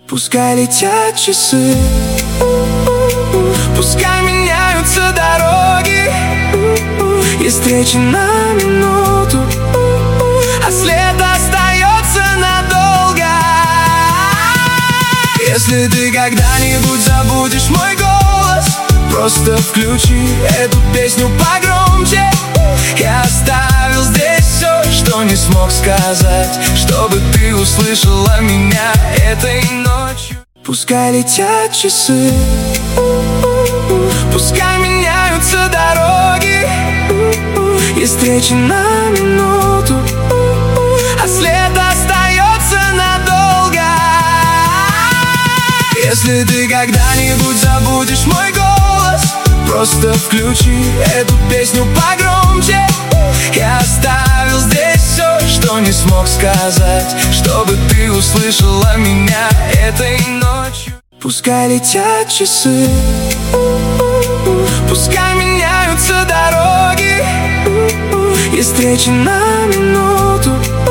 Пускай летят часы, пускай меняются дороги, и встречи на минуту, а след остается надолго. Если ты когда-нибудь забудешь мой голос, просто включи эту песню погромче. Я оставил здесь все, что не смог сказать, чтобы ты услышала меня этой ночью. Пускай летят часы, пускай меняются дороги, и встречи на минуту, а след остается надолго. Если ты когда-нибудь забудешь мой голос, просто включи эту песню погромче. Я оставил здесь все, что не смог сказать, чтобы ты услышала меня этой ночью. Пускай летят часы, пускай меняются дороги, и встречи на минуту,